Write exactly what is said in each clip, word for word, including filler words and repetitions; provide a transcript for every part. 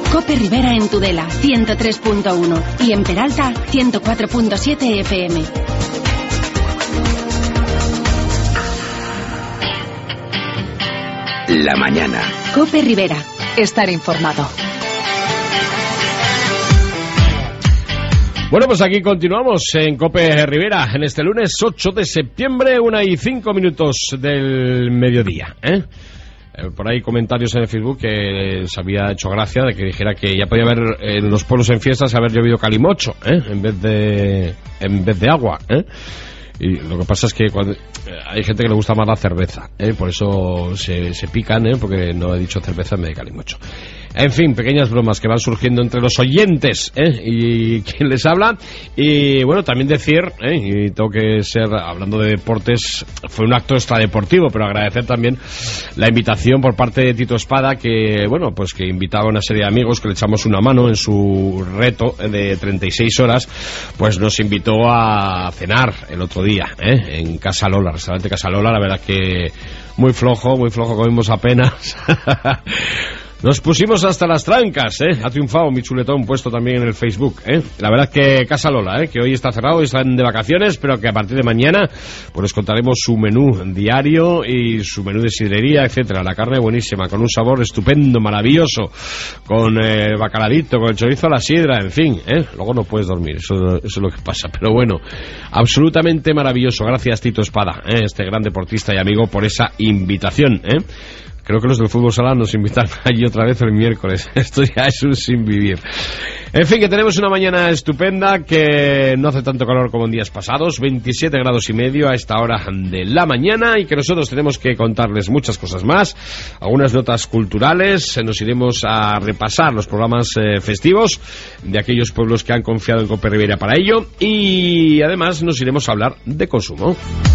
Cope Rivera en Tudela, ciento tres punto uno. Y en Peralta, ciento cuatro punto siete F M. La mañana. Cope Rivera. Estar informado. Bueno, pues aquí continuamos en Cope Rivera, en este lunes ocho de septiembre, una y cinco minutos del mediodía, ¿eh? Por ahí comentarios en el Facebook que se había hecho gracia de que dijera que ya podía haber en los pueblos en fiestas haber llovido calimocho, ¿eh? En vez de en vez de agua, ¿eh? Y lo que pasa es que cuando, eh, hay gente que le gusta más la cerveza, ¿eh? Por eso se, se pican, ¿eh? Porque no he dicho cerveza en vez de calimocho. En fin, pequeñas bromas que van surgiendo entre los oyentes, ¿eh? Y quien les habla. Y bueno, también decir, ¿eh? Y tengo que ser, hablando de deportes, fue un acto extradeportivo, pero agradecer también la invitación por parte de Tito Espada, que bueno, pues que invitaba a una serie de amigos que le echamos una mano en su reto de treinta y seis horas, pues nos invitó a cenar el otro día, ¿eh? En Casa Lola, restaurante Casa Lola. La verdad que muy flojo, muy flojo, comimos apenas. Nos pusimos hasta las trancas, ¿eh? Ha triunfado mi chuletón puesto también en el Facebook, ¿eh? La verdad es que Casa Lola, ¿eh? Que hoy está cerrado y están de vacaciones, pero que a partir de mañana pues les contaremos su menú diario y su menú de sidrería, etcétera. La carne buenísima, con un sabor estupendo, maravilloso, con eh, bacaladito, con el chorizo a la sidra, en fin, ¿eh? Luego no puedes dormir, eso, eso es lo que pasa, pero bueno, absolutamente maravilloso. Gracias, Tito Espada, ¿eh? Este gran deportista y amigo, por esa invitación, ¿eh? Creo que los del fútbol sala nos invitan allí otra vez el miércoles. Esto ya es un sin vivir. En fin, que tenemos una mañana estupenda, que no hace tanto calor como en días pasados, veintisiete grados y medio a esta hora de la mañana, y que nosotros tenemos que contarles muchas cosas más, algunas notas culturales, nos iremos a repasar los programas eh, festivos de aquellos pueblos que han confiado en Cope Rivera para ello, y además nos iremos a hablar de consumo.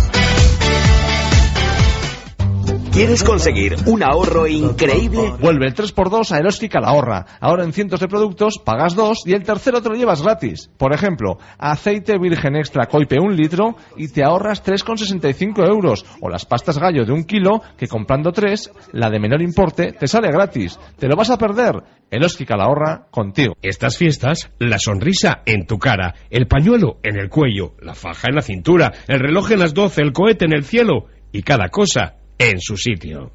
¿Quieres conseguir un ahorro increíble? Vuelve el tres por dos a Eroski Calahorra. Ahora en cientos de productos pagas dos y el tercero te lo llevas gratis. Por ejemplo, aceite virgen extra Coipe un litro y te ahorras tres con sesenta y cinco euros. O las pastas Gallo de un kilo, que comprando tres, la de menor importe, te sale gratis. ¿Te lo vas a perder? Eroski Calahorra, contigo. Estas fiestas, la sonrisa en tu cara, el pañuelo en el cuello, la faja en la cintura, el reloj en las doce, el cohete en el cielo y cada cosa en su sitio.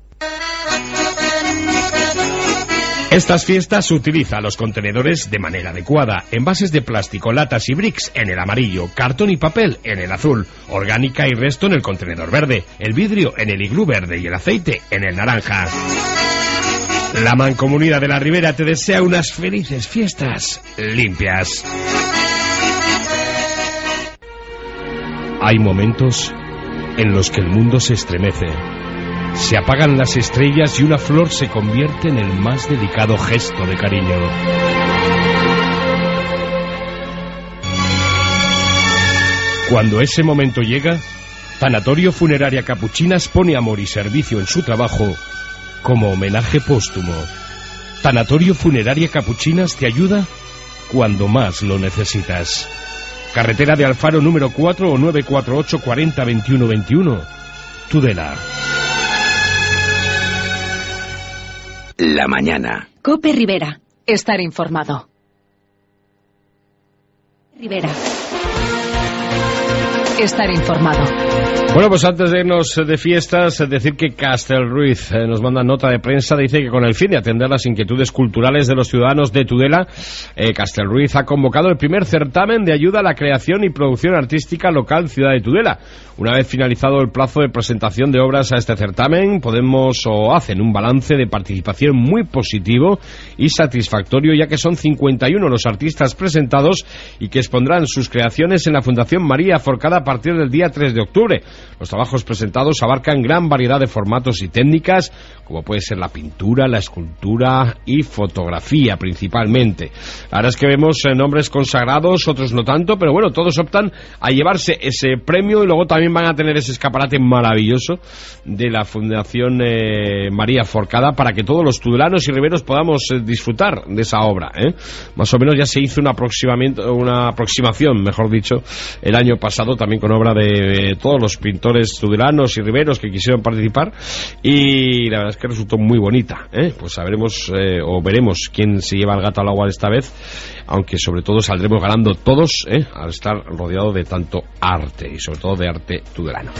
Estas fiestas utiliza los contenedores de manera adecuada, envases de plástico, latas y bricks en el amarillo, cartón y papel en el azul, orgánica y resto en el contenedor verde, el vidrio en el iglú verde y el aceite en el naranja. La Mancomunidad de la Ribera te desea unas felices fiestas limpias. Hay momentos en los que el mundo se estremece. Se apagan las estrellas y una flor se convierte en el más delicado gesto de cariño. Cuando ese momento llega, Tanatorio Funeraria Capuchinas pone amor y servicio en su trabajo como homenaje póstumo. Tanatorio Funeraria Capuchinas te ayuda cuando más lo necesitas. Carretera de Alfaro número cuatro o nueve cuatro ocho cuarenta veintiuno veintiuno, Tudela. La mañana. Cope Rivera. Estar informado. Rivera. Estar informado. Bueno, pues antes de irnos de fiestas, decir que Castelruiz eh, nos manda nota de prensa, dice que con el fin de atender las inquietudes culturales de los ciudadanos de Tudela, eh, Castelruiz ha convocado el primer certamen de ayuda a la creación y producción artística local Ciudad de Tudela. Una vez finalizado el plazo de presentación de obras a este certamen, podemos o hacen un balance de participación muy positivo y satisfactorio, ya que son cincuenta y uno los artistas presentados y que expondrán sus creaciones en la Fundación María Forcada a partir del día tres de octubre. Los trabajos presentados abarcan gran variedad de formatos y técnicas, como puede ser la pintura, la escultura y fotografía principalmente. La verdad es que vemos eh, nombres consagrados, otros no tanto, pero bueno, todos optan a llevarse ese premio y luego también van a tener ese escaparate maravilloso de la Fundación eh, María Forcada para que todos los tudelanos y riberos podamos eh, disfrutar de esa obra, ¿eh? Más o menos ya se hizo una, aproximamiento, una aproximación, mejor dicho, el año pasado también con obra de, de todos los pintores tudelanos y riberos que quisieron participar, y la verdad es que resultó muy bonita, ¿eh? Pues sabremos eh, o veremos quién se lleva el gato al agua esta vez, aunque sobre todo saldremos ganando todos, ¿eh? Al estar rodeado de tanto arte, y sobre todo de arte tudelano.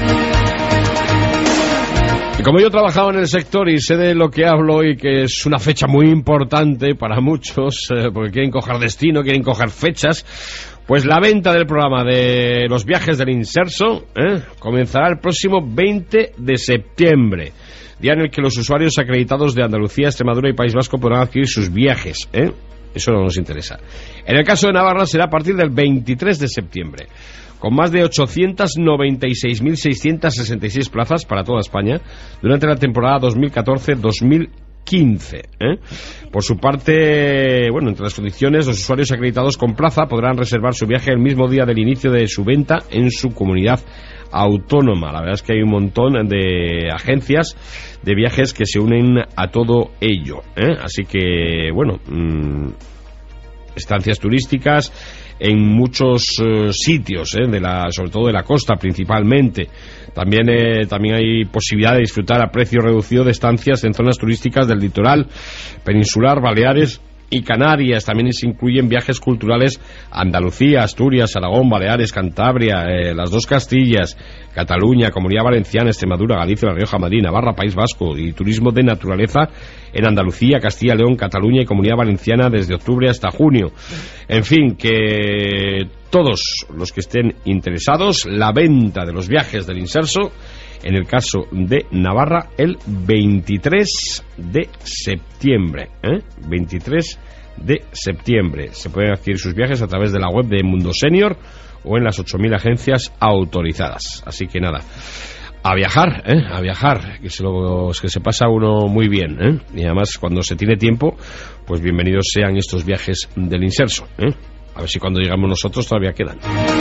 Y como yo he trabajado en el sector y sé de lo que hablo, y que es una fecha muy importante para muchos, eh, porque quieren coger destino, quieren coger fechas, pues la venta del programa de los viajes del Inserso eh, comenzará el próximo veinte de septiembre, día en el que los usuarios acreditados de Andalucía, Extremadura y País Vasco podrán adquirir sus viajes, ¿eh? Eso no nos interesa. En el caso de Navarra será a partir del veintitrés de septiembre. Con más de ochocientas noventa y seis mil seiscientas sesenta y seis plazas para toda España durante la temporada dos mil catorce dos mil quince. ¿eh? Por su parte, bueno, entre las condiciones, los usuarios acreditados con plaza podrán reservar su viaje el mismo día del inicio de su venta en su comunidad autónoma. La verdad es que hay un montón de agencias de viajes que se unen a todo ello, ¿eh? Así que, bueno, mmm, estancias turísticas en muchos uh, sitios, ¿eh? de la, sobre todo de la costa principalmente. También, eh, también hay posibilidad de disfrutar a precio reducido de estancias en zonas turísticas del litoral peninsular, Baleares y Canarias. También se incluyen viajes culturales a Andalucía, Asturias, Aragón, Baleares, Cantabria, eh, las dos Castillas, Cataluña, Comunidad Valenciana, Extremadura, Galicia, La Rioja, Madrid, Navarra, País Vasco, y turismo de naturaleza en Andalucía, Castilla, León, Cataluña y Comunidad Valenciana desde octubre hasta junio. En fin, que todos los que estén interesados, la venta de los viajes del Inserso, en el caso de Navarra, el veintitrés de septiembre, ¿eh? veintitrés de septiembre. Se pueden adquirir sus viajes a través de la web de Mundo Senior o en las ocho mil agencias autorizadas. Así que nada, a viajar, ¿eh? a viajar, que se, lo, que se pasa uno muy bien, ¿eh? Y además, cuando se tiene tiempo, pues bienvenidos sean estos viajes del Inserso, ¿eh? A ver si cuando llegamos nosotros todavía quedan.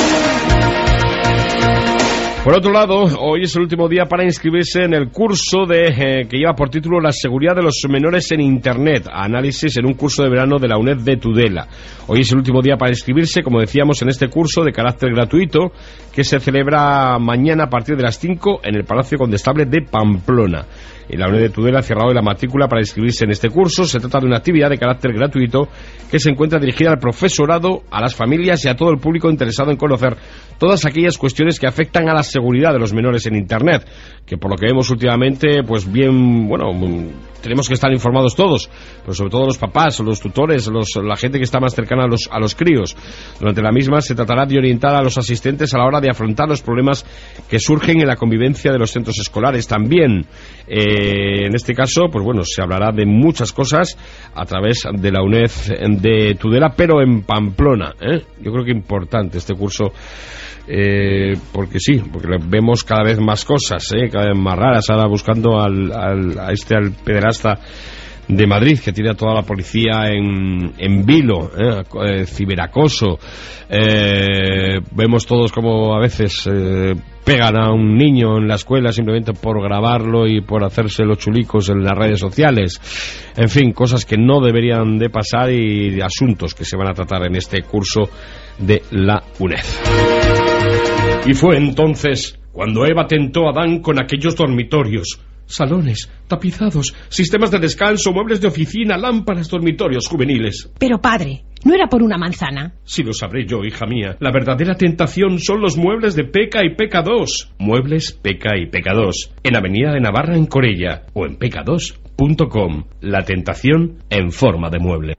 Por otro lado, hoy es el último día para inscribirse en el curso de eh, que lleva por título La seguridad de los menores en Internet, análisis en un curso de verano de la UNED de Tudela. Hoy es el último día para inscribirse, como decíamos, en este curso de carácter gratuito que se celebra mañana a partir de las cinco en el Palacio Condestable de Pamplona. Y la UNED de Tudela ha cerrado la matrícula para inscribirse en este curso. Se trata de una actividad de carácter gratuito que se encuentra dirigida al profesorado, a las familias y a todo el público interesado en conocer todas aquellas cuestiones que afectan a la seguridad de los menores en Internet, que por lo que vemos últimamente, pues bien, bueno, tenemos que estar informados todos, pero sobre todo los papás, los tutores, los, la gente que está más cercana a los, a los críos. Durante la misma se tratará de orientar a los asistentes a la hora de afrontar los problemas que surgen en la convivencia de los centros escolares. También, eh, en este caso, pues bueno, se hablará de muchas cosas a través de la UNED de Tudela, pero en Pamplona, ¿eh? Yo creo que importante este curso. Eh, porque sí, porque vemos cada vez más cosas, eh, cada vez más raras. Ahora buscando al, al, a este al pederasta de Madrid que tiene a toda la policía en, en vilo, eh, eh, ciberacoso. Eh, vemos todos como a veces eh, pegan a un niño en la escuela simplemente por grabarlo y por hacerse los chulicos en las redes sociales. En fin, cosas que no deberían de pasar y asuntos que se van a tratar en este curso de la UNED. Y fue entonces cuando Eva tentó a Adán con aquellos dormitorios, salones, tapizados, sistemas de descanso, muebles de oficina, lámparas, dormitorios juveniles. Pero padre, ¿no era por una manzana? Si lo sabré yo, hija mía. La verdadera tentación son los muebles de Peca y Peca dos. Muebles Peca y Peca dos. En Avenida de Navarra en Corella o en peca dos punto com. La tentación en forma de mueble.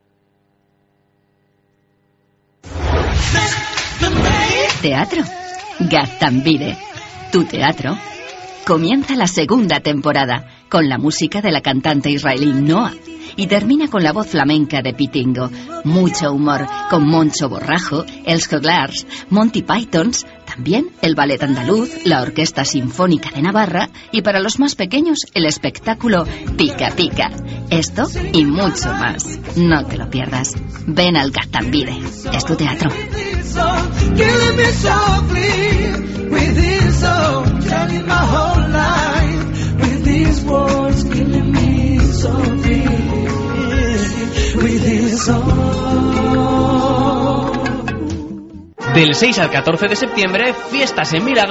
Teatro. Gaztambide. Tu teatro. Comienza la segunda temporada con la música de la cantante israelí Noah y termina con la voz flamenca de Pitingo. Mucho humor con Moncho Borrajo, Els Joglars, Monty Pythons, también el Ballet Andaluz, la Orquesta Sinfónica de Navarra y para los más pequeños el espectáculo Pica Pica. Esto y mucho más. No te lo pierdas. Ven al Gaztambide. Es tu teatro. Del seis al catorce de septiembre, fiestas en Milagro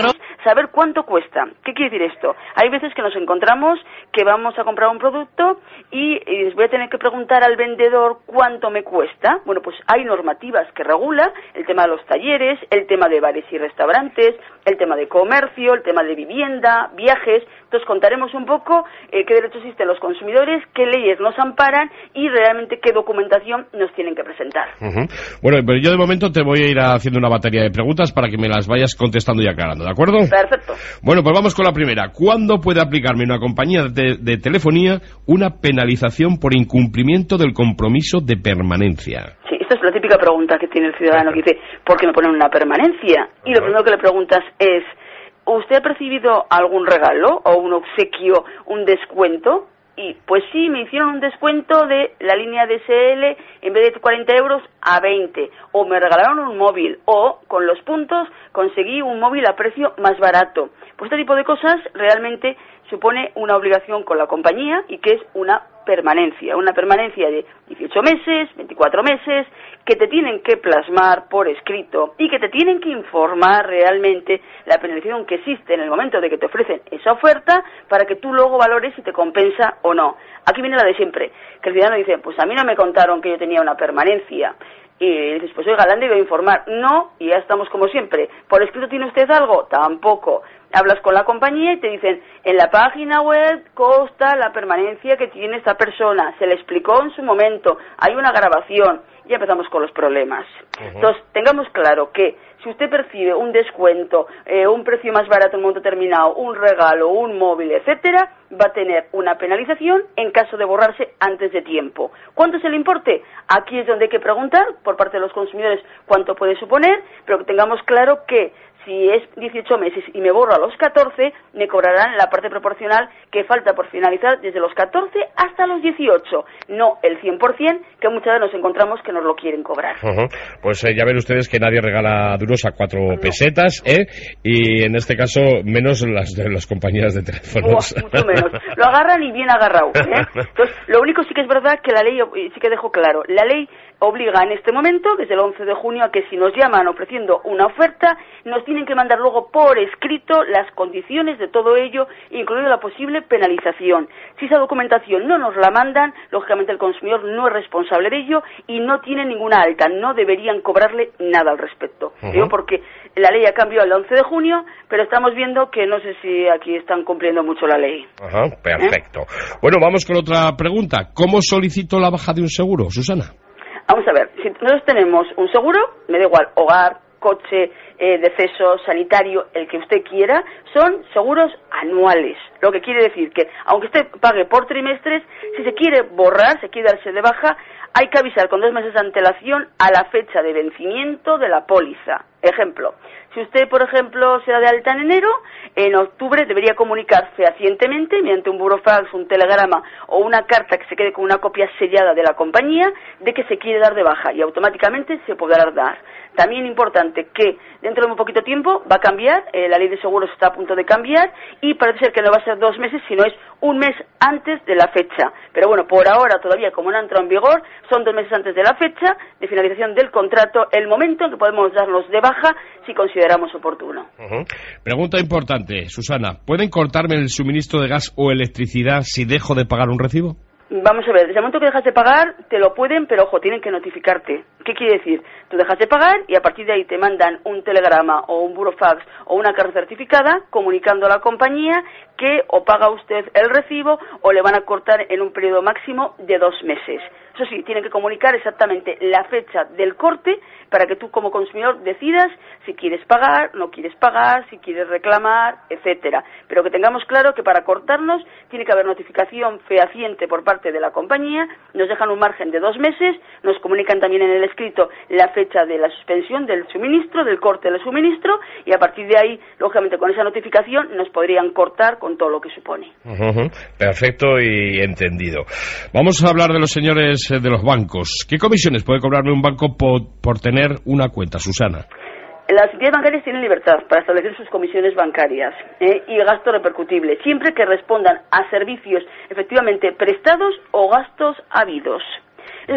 saber cuánto cuesta. ¿Qué quiere decir esto? Hay veces que nos encontramos que vamos a comprar un producto y, y les voy a tener que preguntar al vendedor cuánto me cuesta. Bueno, pues hay normativas que regula el tema de los talleres, el tema de bares y restaurantes, el tema de comercio, el tema de vivienda, viajes. Entonces contaremos un poco eh, qué derechos existen los consumidores, qué leyes nos amparan y realmente qué documentación nos tienen que presentar. Uh-huh. Bueno, pero yo de momento te voy a ir haciendo una batería de preguntas para que me las vayas contestando y aclarando, ¿de acuerdo? Perfecto. Bueno, pues vamos con la primera. ¿Cuándo puede aplicarme una compañía de, de telefonía una penalización por incumplimiento del compromiso de permanencia? Sí, esta es la típica pregunta que tiene el ciudadano que dice, ¿por qué me ponen una permanencia? Y lo primero que le preguntas es, ¿usted ha percibido algún regalo o un obsequio, un descuento? Y pues sí, me hicieron un descuento de la línea D S L en vez de cuarenta euros a veinte, o me regalaron un móvil, o con los puntos conseguí un móvil a precio más barato. Pues este tipo de cosas realmente supone una obligación con la compañía y que es una permanencia, una permanencia de dieciocho meses, veinticuatro meses, que te tienen que plasmar por escrito y que te tienen que informar realmente la penalización que existe en el momento de que te ofrecen esa oferta para que tú luego valores si te compensa o no. Aquí viene la de siempre, que el ciudadano dice, pues a mí no me contaron que yo tenía una permanencia. Y dices, pues oiga, le han debido informar. No, y ya estamos como siempre. ¿Por escrito tiene usted algo? Tampoco. Hablas con la compañía y te dicen, en la página web consta la permanencia que tiene esta persona, se le explicó en su momento, hay una grabación, y empezamos con los problemas. Uh-huh. Entonces, tengamos claro que si usted percibe un descuento, eh, un precio más barato en un momento determinado, un regalo, un móvil, etcétera, va a tener una penalización en caso de borrarse antes de tiempo. ¿Cuánto es el importe? Aquí es donde hay que preguntar por parte de los consumidores cuánto puede suponer, pero que tengamos claro que si es dieciocho meses y me borro a los catorce, me cobrarán la parte proporcional que falta por finalizar desde los catorce hasta los dieciocho, no el cien por ciento que muchas veces nos encontramos que nos lo quieren cobrar. Uh-huh. Pues eh, ya ven ustedes que nadie regala duros a cuatro no. pesetas, ¿eh? Y en este caso menos las de las compañías de teléfonos. Oh, mucho menos. Lo agarran y bien agarrado, ¿eh? Entonces, lo único sí que es verdad que la ley, sí que dejo claro, la ley obliga en este momento, desde el once de junio, a que si nos llaman ofreciendo una oferta, nos tienen que mandar luego por escrito las condiciones de todo ello, incluido la posible penalización. Si esa documentación no nos la mandan, lógicamente el consumidor no es responsable de ello y no tiene ninguna alta, no deberían cobrarle nada al respecto. Uh-huh. Digo porque la ley ha cambiado el once de junio, pero estamos viendo que no sé si aquí están cumpliendo mucho la ley. Ajá, uh-huh, perfecto. ¿Eh? Bueno, vamos con otra pregunta. ¿Cómo solicito la baja de un seguro, Susana? Vamos a ver, si nosotros tenemos un seguro, me da igual, hogar, coche, eh, deceso, sanitario, el que usted quiera, son seguros anuales. Lo que quiere decir que, aunque usted pague por trimestres, si se quiere borrar, se quiere darse de baja, hay que avisar con dos meses de antelación a la fecha de vencimiento de la póliza. Ejemplo, si usted, por ejemplo, se da de alta en enero, en octubre debería comunicar fehacientemente, mediante un burofax, un telegrama o una carta que se quede con una copia sellada de la compañía, de que se quiere dar de baja y automáticamente se podrá dar. También importante que dentro de muy poquito tiempo va a cambiar, eh, la ley de seguros está a punto de cambiar y parece ser que no va a ser dos meses, sino es un mes antes de la fecha. Pero bueno, por ahora todavía como no ha entrado en vigor, son dos meses antes de la fecha de finalización del contrato, el momento en que podemos darnos de baja si consideramos oportuno. Uh-huh. Pregunta importante, Susana, ¿pueden cortarme el suministro de gas o electricidad si dejo de pagar un recibo? Vamos a ver, desde el momento que dejas de pagar, te lo pueden, pero ojo, tienen que notificarte. ¿Qué quiere decir? Tú dejas de pagar y a partir de ahí te mandan un telegrama o un burofax o una carta certificada comunicando a la compañía que o paga usted el recibo o le van a cortar en un periodo máximo de dos meses. Eso sí, tienen que comunicar exactamente la fecha del corte para que tú como consumidor decidas si quieres pagar, no quieres pagar, si quieres reclamar, etcétera. Pero que tengamos claro que para cortarnos tiene que haber notificación fehaciente por parte de la compañía, nos dejan un margen de dos meses, nos comunican también en el escrito la fecha de la suspensión del suministro, del corte del suministro, y a partir de ahí, lógicamente con esa notificación, nos podrían cortar con todo lo que supone. Uh-huh. Perfecto y entendido. Vamos a hablar de los señores de los bancos. ¿Qué comisiones puede cobrarme un banco por, por tener una cuenta, Susana? Las entidades bancarias tienen libertad para establecer sus comisiones bancarias ¿eh? y gasto repercutible, siempre que respondan a servicios efectivamente prestados o gastos habidos. Eso sí,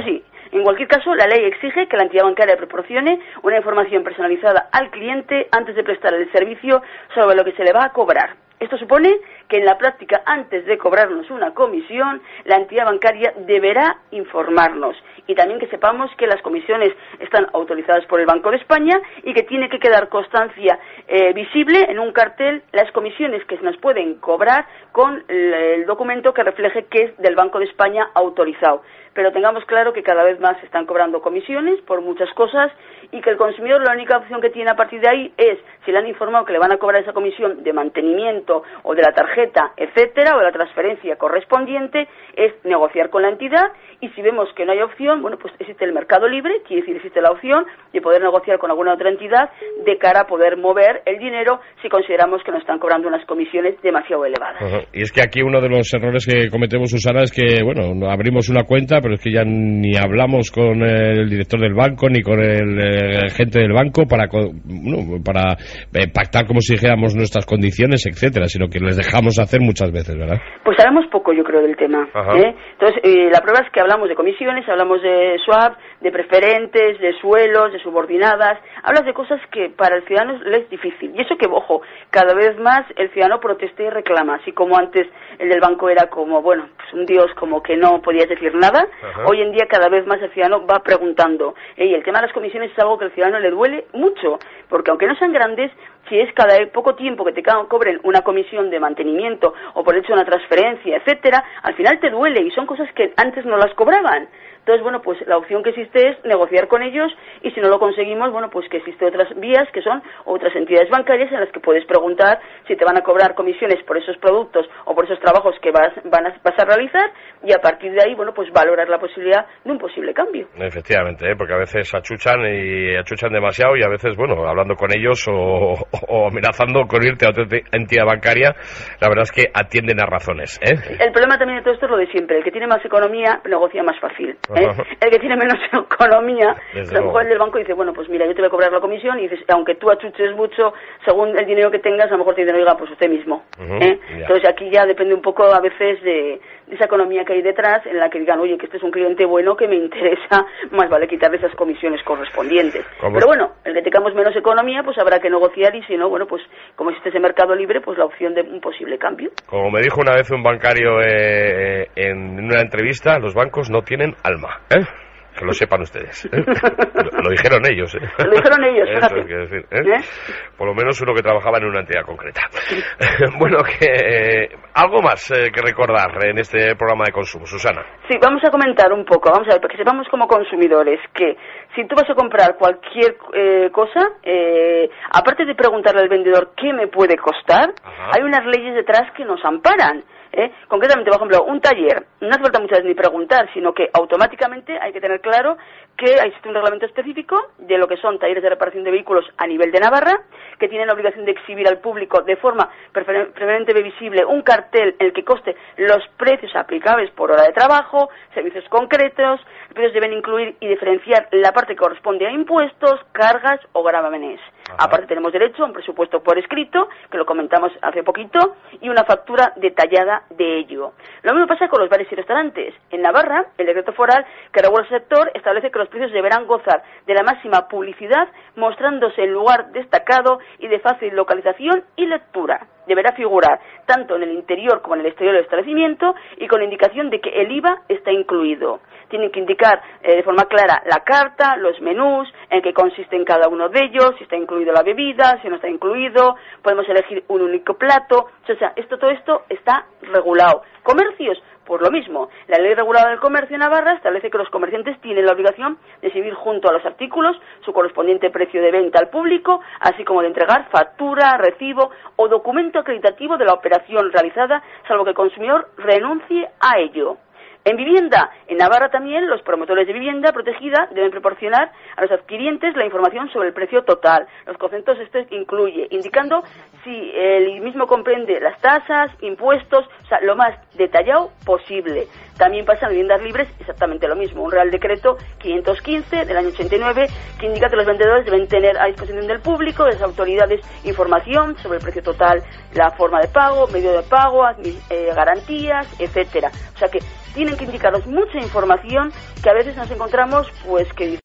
En cualquier caso, la ley exige que la entidad bancaria proporcione una información personalizada al cliente antes de prestar el servicio sobre lo que se le va a cobrar. Esto supone que en la práctica, antes de cobrarnos una comisión, la entidad bancaria deberá informarnos y también que sepamos que las comisiones están autorizadas por el Banco de España y que tiene que quedar constancia eh, visible en un cartel las comisiones que se nos pueden cobrar con el, el documento que refleje que es del Banco de España autorizado. Pero tengamos claro que cada vez más se están cobrando comisiones por muchas cosas y que el consumidor la única opción que tiene a partir de ahí es, si le han informado que le van a cobrar esa comisión de mantenimiento o de la tarjeta, etcétera, o de la transferencia correspondiente, es negociar con la entidad y si vemos que no hay opción, bueno, pues existe el mercado libre, quiere decir existe la opción de poder negociar con alguna otra entidad de cara a poder mover el dinero si consideramos que nos están cobrando unas comisiones demasiado elevadas. Uh-huh. Y es que aquí uno de los errores que cometemos, Susana, es que, bueno, abrimos una cuenta, pero es que ya ni hablamos con el director del banco ni con el, el gente del banco para, bueno, para eh, pactar como si dijéramos nuestras condiciones, etcétera, sino que les dejamos hacer muchas veces, ¿verdad? Pues sabemos poco, yo creo, del tema. ¿eh? Entonces, eh, la prueba es que hablamos de comisiones, hablamos de swap, de preferentes, de suelos, de subordinadas, hablas de cosas que para el ciudadano le es difícil. Y eso que, ojo, cada vez más el ciudadano protesta y reclama, así como antes el del banco era como, bueno, pues un dios, como que no podías decir nada. Ajá. Hoy en día cada vez más el ciudadano va preguntando. Y el tema de las comisiones es algo que al ciudadano le duele mucho, porque aunque no sean grandes, si es cada poco tiempo que te cobren una comisión de mantenimiento o por hecho una transferencia, etcétera, al final te duele y son cosas que antes no las cobraban. Entonces, bueno, pues la opción que existe es negociar con ellos y si no lo conseguimos, bueno, pues que existen otras vías que son otras entidades bancarias en las que puedes preguntar si te van a cobrar comisiones por esos productos o por esos trabajos que vas, van a, vas a realizar y a partir de ahí, bueno, pues valorar la posibilidad de un posible cambio. Efectivamente, ¿eh? Porque a veces achuchan y achuchan demasiado y a veces, bueno, hablando con ellos o, o amenazando con irte a otra entidad bancaria, la verdad es que atienden a razones, ¿eh? El problema también de todo esto es lo de siempre, el que tiene más economía negocia más fácil. ¿Eh? El que tiene menos economía, a lo mejor el del banco dice, bueno, pues mira, yo te voy a cobrar la comisión y dices, aunque tú achuches mucho, según el dinero que tengas, a lo mejor te dicen, oiga, pues usted mismo. Uh-huh, ¿eh? Entonces aquí ya depende un poco a veces de, de esa economía que hay detrás, en la que digan, oye, que este es un cliente bueno que me interesa, más vale quitarle esas comisiones correspondientes. ¿Cómo? Pero bueno, el que tengamos menos economía, pues habrá que negociar y si no, bueno, pues como existe ese mercado libre, pues la opción de un posible cambio. Como me dijo una vez un bancario eh, en una entrevista, los bancos no tienen alma, ¿eh? Que lo sepan ustedes, ¿eh? lo, lo dijeron ellos, ¿eh? Lo dijeron ellos. Eso es que decir, ¿eh? ¿Eh? Por lo menos uno que trabajaba en una entidad concreta. Bueno, que eh, algo más eh, que recordar en este programa de consumo, Susana. Sí, vamos a comentar un poco, vamos a ver, para que sepamos como consumidores que si tú vas a comprar cualquier eh, cosa, eh, aparte de preguntarle al vendedor qué me puede costar, ajá, hay unas leyes detrás que nos amparan. ¿Eh? Concretamente, por ejemplo, un taller, no hace falta muchas veces ni preguntar, sino que automáticamente hay que tener claro que existe un reglamento específico de lo que son talleres de reparación de vehículos a nivel de Navarra, que tienen la obligación de exhibir al público de forma prefer- preferentemente visible un cartel en el que conste los precios aplicables por hora de trabajo, servicios concretos. Los precios deben incluir y diferenciar la parte que corresponde a impuestos, cargas o gravámenes. Aparte tenemos derecho a un presupuesto por escrito, que lo comentamos hace poquito, y una factura detallada de ello. Lo mismo pasa con los bares y restaurantes. En Navarra, el decreto foral que regula el sector establece que los precios deberán gozar de la máxima publicidad, mostrándose en lugar destacado y de fácil localización y lectura. Deberá figurar tanto en el interior como en el exterior del establecimiento y con indicación de que el I V A está incluido. Tienen que indicar eh, de forma clara la carta, los menús, en qué consisten cada uno de ellos, si está incluido la bebida, si no está incluido, podemos elegir un único plato. O sea, esto, todo esto está regulado. Comercios, pues lo mismo. La Ley Reguladora del Comercio en Navarra establece que los comerciantes tienen la obligación de exhibir junto a los artículos su correspondiente precio de venta al público, así como de entregar factura, recibo o documento acreditativo de la operación realizada, salvo que el consumidor renuncie a ello. En vivienda, en Navarra también los promotores de vivienda protegida deben proporcionar a los adquirientes la información sobre el precio total. Los conceptos esto incluye, indicando si el mismo comprende las tasas, impuestos, o sea, lo más detallado posible. También pasa en viviendas libres exactamente lo mismo. Un Real Decreto quinientos quince del año ochenta y nueve que indica que los vendedores deben tener a disposición del público, de las autoridades, información sobre el precio total, la forma de pago, medio de pago, eh, garantías, etcétera. O sea que tienen que indicaros mucha información que a veces nos encontramos, pues que